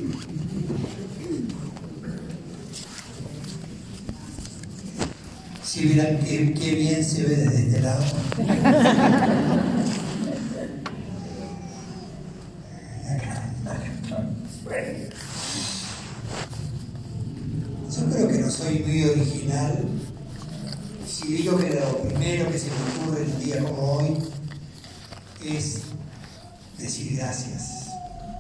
Si vieran qué bien se ve desde este lado. Bueno, yo creo que no soy muy original si digo que lo primero que se me ocurre en un día como hoy es decir gracias.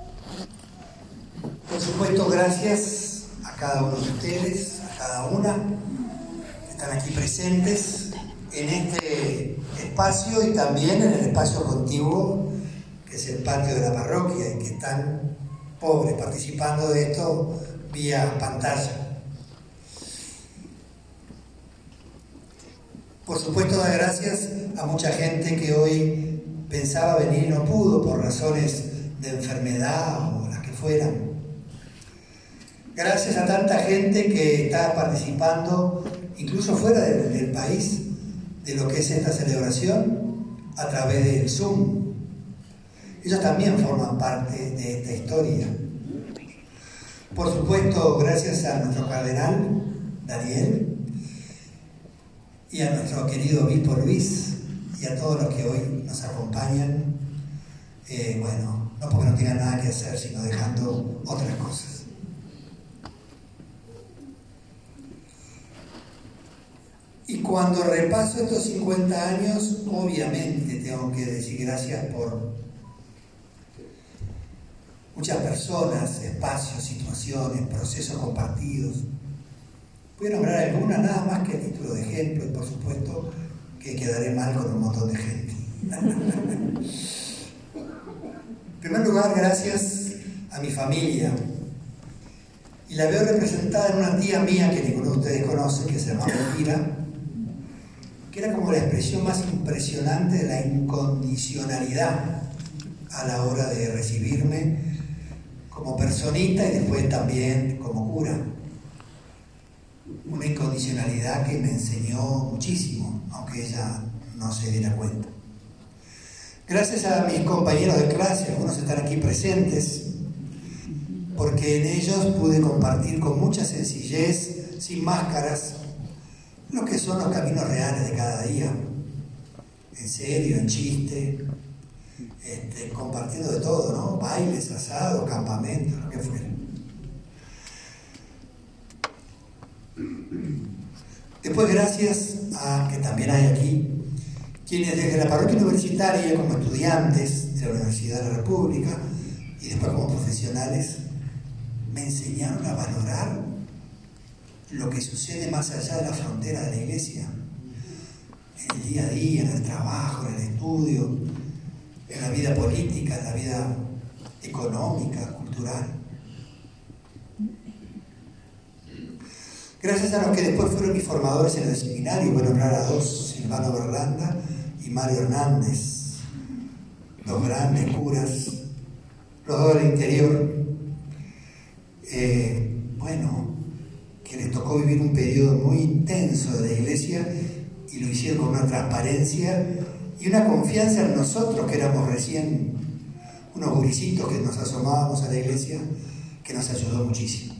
Por supuesto, gracias a cada uno de ustedes, a cada una que están aquí presentes en este espacio y también en el espacio contiguo que es el patio de la parroquia y que están pobres participando de esto vía pantalla. Por supuesto, dar gracias a mucha gente que hoy pensaba venir y no pudo por razones de enfermedad o las que fueran. Gracias a tanta gente que está participando, incluso fuera del país, de lo que es esta celebración a través del Zoom. Ellos también forman parte de esta historia. Por supuesto, gracias a nuestro cardenal, Daniel, y a nuestro querido obispo Luis, y a todos los que hoy nos acompañan, bueno, no porque no tengan nada que hacer, sino dejando otras cosas. Y cuando repaso estos 50 años, obviamente tengo que decir gracias por muchas personas, espacios, situaciones, procesos compartidos. Voy a nombrar algunas nada más que a título de ejemplo y por supuesto que quedaré mal con un montón de gente. En primer lugar, gracias a mi familia. Y la veo representada en una tía mía que ninguno de ustedes conoce, que se llama Elvira, que era como la expresión más impresionante de la incondicionalidad a la hora de recibirme como personita y después también como cura. Una incondicionalidad que me enseñó muchísimo, aunque ella no se diera cuenta. Gracias a mis compañeros de clase, algunos están aquí presentes, porque en ellos pude compartir con mucha sencillez, sin máscaras, lo que son los caminos reales de cada día, en serio, en chiste, compartiendo de todo, ¿no? Bailes, asados, campamentos, lo que fuera. Después, gracias a que también hay aquí quienes desde la parroquia universitaria, como estudiantes de la Universidad de la República y después como profesionales, me enseñaron a valorar lo que sucede más allá de la frontera de la iglesia, en el día a día, en el trabajo, en el estudio, en la vida política, en la vida económica, cultural. Gracias a los que después fueron mis formadores en el seminario, voy a nombrar a dos, Silvano Berlanda y Mario Hernández, dos grandes curas, los dos del interior, que les tocó vivir un periodo muy intenso de la iglesia y lo hicieron con una transparencia y una confianza en nosotros que éramos recién unos gurisitos que nos asomábamos a la iglesia, que nos ayudó muchísimo.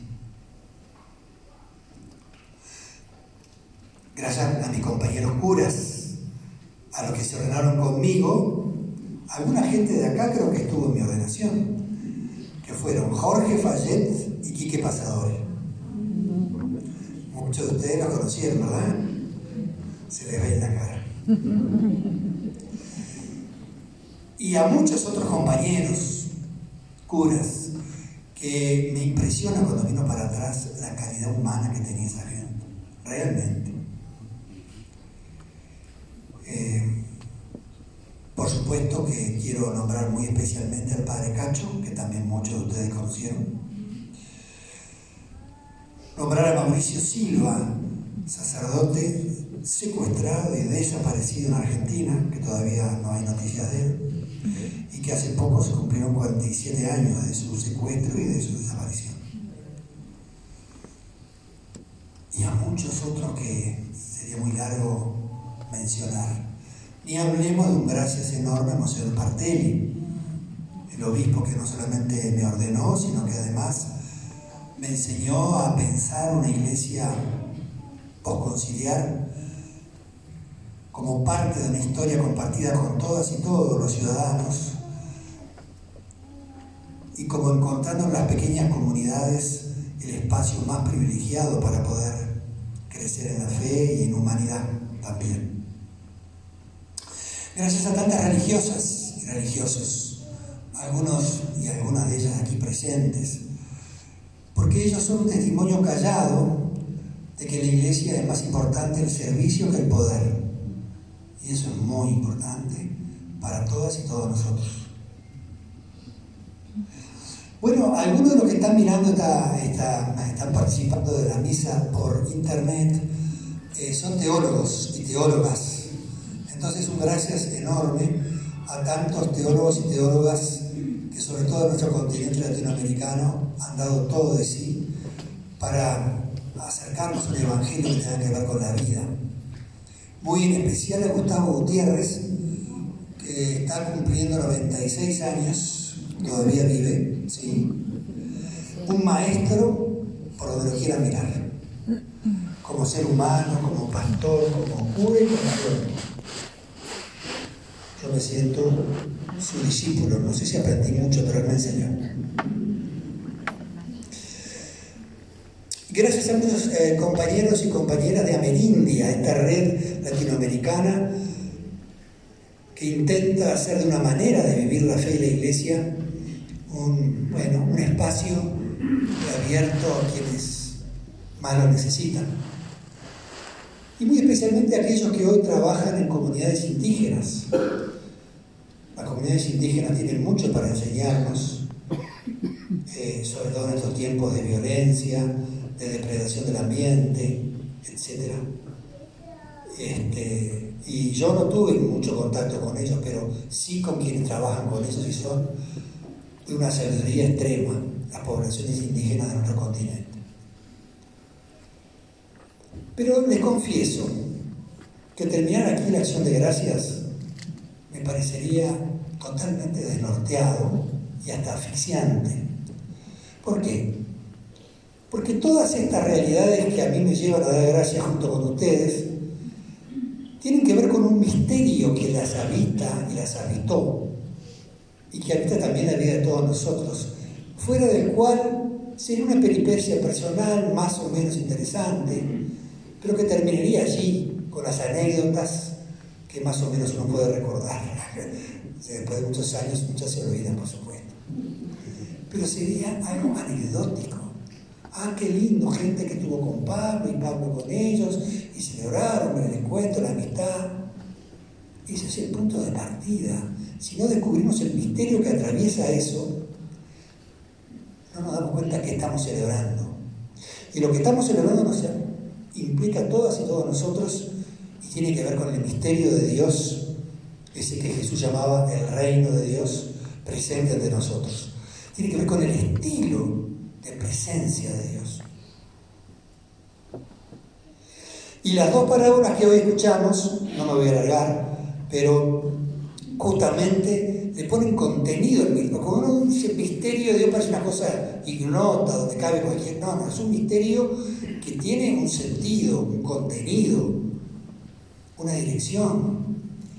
Gracias a mis compañeros curas, a los que se ordenaron conmigo, alguna gente de acá creo que estuvo en mi ordenación, que fueron Jorge Fayet y Quique Pasadore. Muchos de ustedes los conocieron, ¿verdad? Se les ve en la cara. Y a muchos otros compañeros curas que me impresiona cuando vino para atrás la calidad humana que tenía esa gente, realmente. Por supuesto que quiero nombrar muy especialmente al padre Cacho, que también muchos de ustedes conocieron. Nombrar a Mauricio Silva, sacerdote secuestrado y desaparecido en Argentina, que todavía no hay noticias de él, y que hace poco se cumplieron 47 años de su secuestro y de su desaparición. Y a muchos otros que sería muy largo mencionar. Ni hablemos de un gracias enorme a Monseñor Partelli, el obispo que no solamente me ordenó, sino que además me enseñó a pensar una iglesia posconciliar como parte de una historia compartida con todas y todos los ciudadanos, y como encontrando en las pequeñas comunidades el espacio más privilegiado para poder crecer en la fe y en humanidad también. Gracias a tantas religiosas y religiosos, algunos y algunas de ellas aquí presentes, porque ellos son un testimonio callado de que en la iglesia es más importante el servicio que el poder. Y eso es muy importante para todas y todos nosotros. Bueno, algunos de los que están mirando, están participando de la misa por internet, son teólogos y teólogas. Entonces un gracias enorme a tantos teólogos y teólogas que sobre todo en nuestro continente latinoamericano han dado todo de sí para acercarnos a un evangelio que tenga que ver con la vida. Muy en especial a Gustavo Gutiérrez, que está cumpliendo 96 años, todavía vive, ¿sí? Un maestro por donde lo quiera mirar, como ser humano, como pastor, como cura y como teólogo. Yo me siento su discípulo, no sé si aprendí mucho, pero él me enseñó. Gracias a muchos compañeros y compañeras de Amerindia, esta red latinoamericana que intenta hacer de una manera de vivir la fe y la iglesia un espacio abierto a quienes más lo necesitan. Y muy especialmente a aquellos que hoy trabajan en comunidades indígenas. Las comunidades indígenas tienen mucho para enseñarnos, sobre todo en estos tiempos de violencia, de depredación del ambiente, etc. Y yo no tuve mucho contacto con ellos, pero sí con quienes trabajan con ellos y son de una sabiduría extrema, las poblaciones indígenas de nuestro continente. Pero les confieso que terminar aquí la acción de gracias me parecería totalmente desnorteado y hasta asfixiante. ¿Por qué? Porque todas estas realidades que a mí me llevan a dar gracias junto con ustedes tienen que ver con un misterio que las habita y las habitó y que habita también la vida de todos nosotros, fuera del cual sería una peripecia personal más o menos interesante, pero que terminaría allí con las anécdotas que más o menos uno puede recordar. Después de muchos años, muchas se olvidan, por supuesto. Pero sería algo anecdótico. Ah, qué lindo, gente que estuvo con Pablo y Pablo con ellos, y celebraron el encuentro, la amistad. Ese es el punto de partida. Si no descubrimos el misterio que atraviesa eso, no nos damos cuenta que estamos celebrando. Y lo que estamos celebrando nos implica a todas y todos nosotros y tiene que ver con el misterio de Dios, ese que Jesús llamaba el reino de Dios presente entre nosotros. Tiene que ver con el estilo de presencia de Dios. Y las dos parábolas que hoy escuchamos, no me voy a alargar, pero justamente le ponen contenido al mismo. Como uno dice misterio de Dios parece una cosa ignota, donde cabe cualquier... No, es un misterio que tiene un sentido, un contenido, una dirección.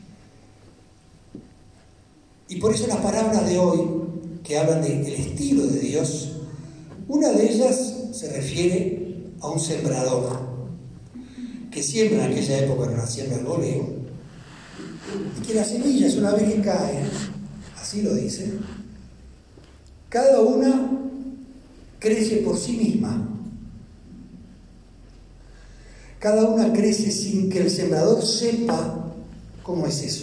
Y por eso las parábolas de hoy, que hablan del estilo de Dios, una de ellas se refiere a un sembrador que siembra en aquella época, no la siembra al voleo, y que las semillas, una vez que caen, así lo dice, cada una crece por sí misma. Cada una crece sin que el sembrador sepa cómo es eso.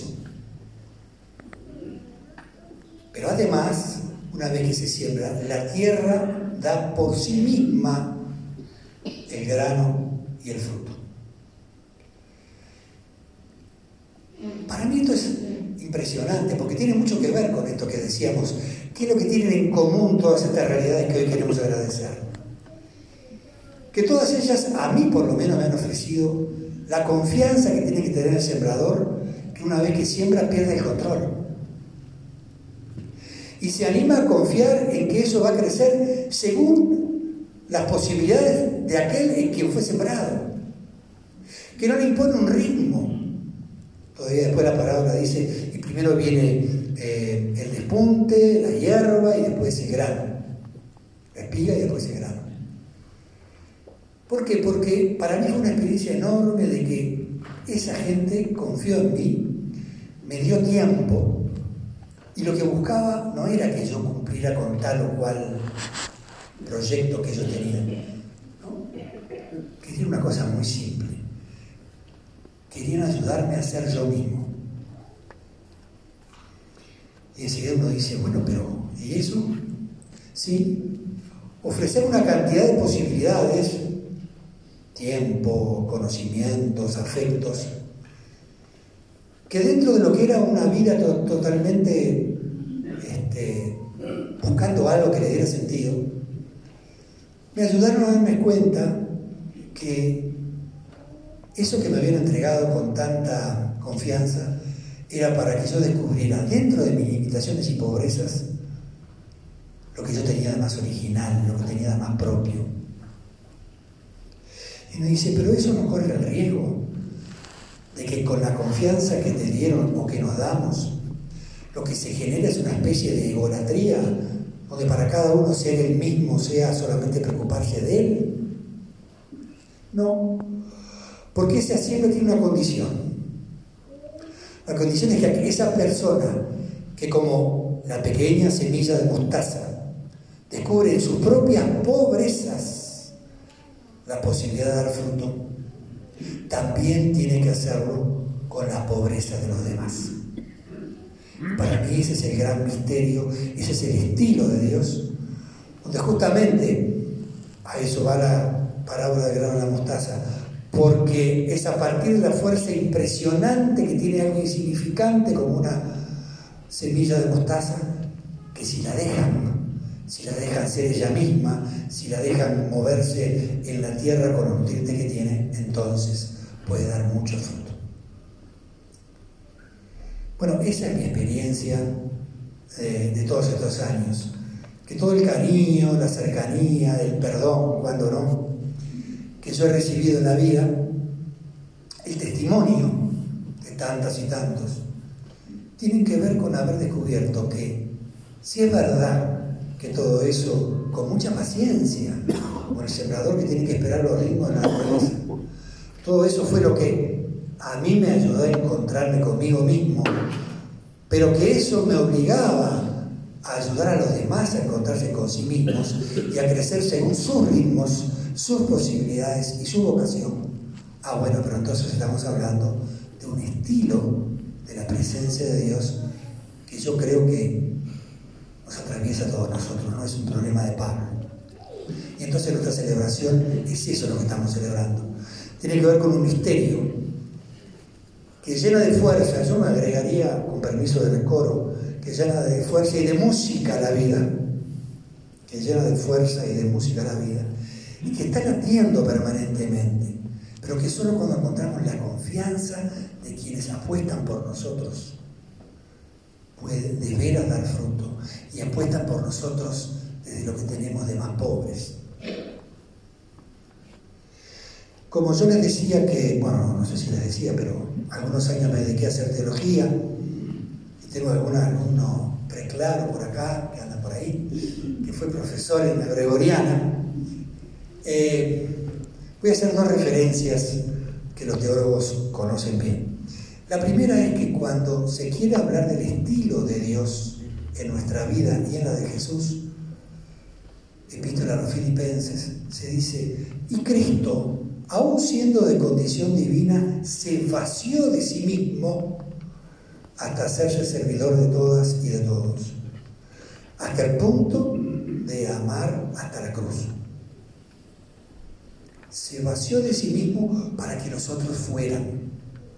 Pero además, una vez que se siembra, la tierra da por sí misma el grano y el fruto. Para mí esto es impresionante, porque tiene mucho que ver con esto que decíamos. ¿Qué es lo que tienen en común todas estas realidades que hoy queremos agradecer? Que todas ellas, a mí por lo menos, me han ofrecido la confianza que tiene que tener el sembrador, que una vez que siembra pierde el control. Y se anima a confiar en que eso va a crecer según las posibilidades de aquel en quien fue sembrado, que no le impone un ritmo. Todavía después la parábola dice, y primero viene el despunte, la hierba y después el grano, la espiga y después el grano. ¿Por qué? Porque para mí fue una experiencia enorme de que esa gente confió en mí, me dio tiempo, y lo que buscaba no era que yo cumpliera con tal o cual proyecto que ellos tenían, ¿no? Que era una cosa muy simple. Querían ayudarme a ser yo mismo. Y enseguida uno dice, bueno, pero ¿y eso? Sí, ofrecer una cantidad de posibilidades, tiempo, conocimientos, afectos, que dentro de lo que era una vida totalmente buscando algo que le diera sentido, me ayudaron a darme cuenta que eso que me habían entregado con tanta confianza era para que yo descubriera dentro de mis limitaciones y pobrezas lo que yo tenía de más original, lo que tenía de más propio. Y me dice, pero eso no corre el riesgo de que con la confianza que te dieron o que nos damos, lo que se genera es una especie de egolatría, donde para cada uno ser el mismo sea solamente preocuparse de él. No, porque ese haciendo tiene una condición. La condición es que esa persona que como la pequeña semilla de mostaza descubre en sus propias pobrezas la posibilidad de dar fruto, también tiene que hacerlo con la pobreza de los demás. Para mí ese es el gran misterio, ese es el estilo de Dios, donde justamente a eso va la parábola del grano de la mostaza, porque es a partir de la fuerza impresionante que tiene algo insignificante como una semilla de mostaza, que si la dejan ser ella misma, si la dejan moverse en la tierra con los nutrientes que tiene, entonces puede dar mucho fruto. Bueno, esa es mi experiencia de todos estos años, que todo el cariño, la cercanía, el perdón, cuando no, que yo he recibido en la vida, el testimonio de tantas y tantos, tienen que ver con haber descubierto que si es verdad que todo eso, con mucha paciencia, como el sembrador que tiene que esperar los ritmos de la naturaleza, todo eso fue lo que a mí me ayudó a encontrarme conmigo mismo, pero que eso me obligaba a ayudar a los demás a encontrarse con sí mismos y a crecer según sus ritmos, sus posibilidades y su vocación. Bueno, pero entonces estamos hablando de un estilo de la presencia de Dios que yo creo que nos atraviesa a todos nosotros, no es un problema de Pablo. Y entonces nuestra celebración es eso lo que estamos celebrando. Tiene que ver con un misterio que llena de fuerza, yo me agregaría, con permiso del coro, que llena de fuerza y de música la vida, que llena de fuerza y de música la vida, y que está latiendo permanentemente, pero que solo cuando encontramos la confianza de quienes apuestan por nosotros puede de veras dar fruto, y apuestan por nosotros desde lo que tenemos de más pobres. Como yo les decía que, bueno, no sé si les decía, pero algunos años me dediqué a hacer teología, y tengo algún alumno preclaro por acá, que anda por ahí, que fue profesor en la Gregoriana. Voy a hacer dos referencias que los teólogos conocen bien. La primera es que cuando se quiere hablar del estilo de Dios en nuestra vida y en la de Jesús, Epístola a los Filipenses, se dice, y Cristo, aun siendo de condición divina, se vació de sí mismo hasta hacerse servidor de todas y de todos, hasta el punto de amar hasta la cruz. Se vació de sí mismo para que nosotros fueran.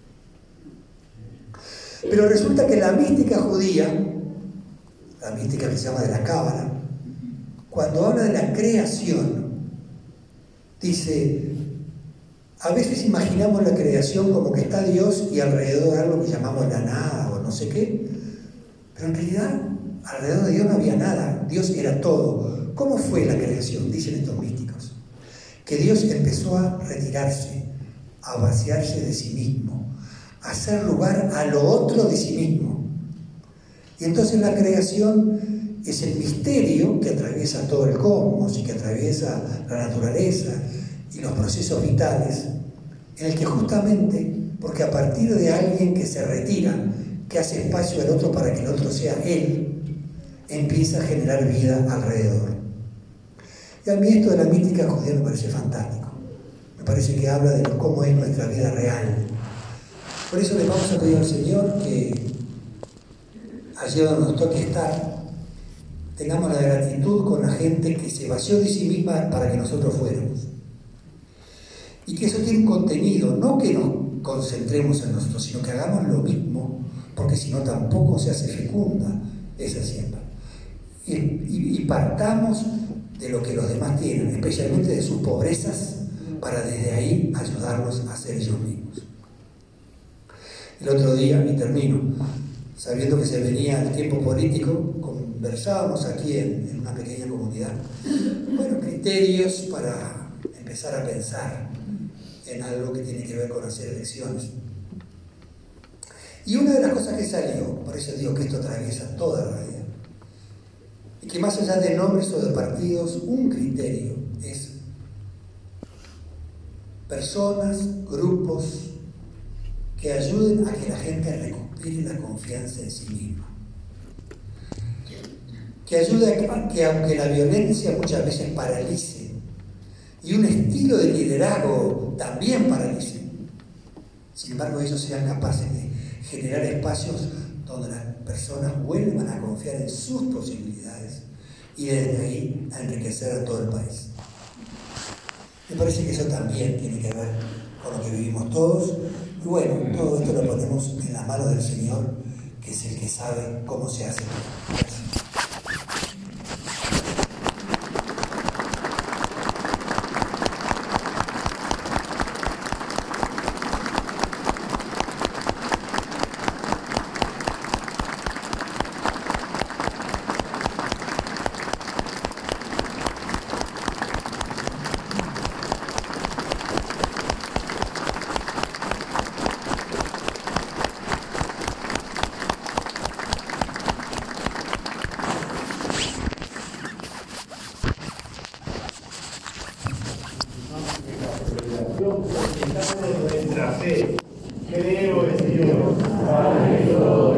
Pero resulta que la mística judía, la mística que se llama de la Cábala, cuando habla de la creación, dice, a veces imaginamos la creación como que está Dios y alrededor algo que llamamos la nada o no sé qué, pero en realidad alrededor de Dios no había nada, Dios era todo. ¿Cómo fue la creación? Dicen estos místicos. Que Dios empezó a retirarse, a vaciarse de sí mismo, a hacer lugar a lo otro de sí mismo. Y entonces la creación es el misterio que atraviesa todo el cosmos y que atraviesa la naturaleza y los procesos vitales, en el que justamente, porque a partir de alguien que se retira, que hace espacio al otro para que el otro sea él, empieza a generar vida alrededor. Y a mí esto de la mística judía me parece fantástico. Me parece que habla de cómo es nuestra vida real. Por eso le vamos a pedir al Señor que allí donde nos toque estar, tengamos la gratitud con la gente que se vació de sí misma para que nosotros fuéramos. Y que eso tiene un contenido, no que nos concentremos en nosotros, sino que hagamos lo mismo, porque si no tampoco se hace fecunda esa siembra. Y partamos de lo que los demás tienen, especialmente de sus pobrezas, para desde ahí ayudarlos a ser ellos mismos. El otro día, y termino, sabiendo que se venía el tiempo político, conversábamos aquí en una pequeña comunidad, criterios para empezar a pensar en algo que tiene que ver con hacer elecciones. Y una de las cosas que salió, por eso digo que esto atraviesa toda la vida, y que más allá de nombres o de partidos, un criterio es personas, grupos que ayuden a que la gente recupere la confianza en sí misma. Que ayude a que aunque la violencia muchas veces paralice, y un estilo de liderazgo también paralice, sin embargo ellos sean capaces de generar espacios donde las personas vuelvan a confiar en sus posibilidades y desde ahí a enriquecer a todo el país. Me parece que eso también tiene que ver con lo que vivimos todos. Y bueno, todo esto lo ponemos en las manos del Señor, que es el que sabe cómo se hace. Nuestra fe. Creo en Dios, Padre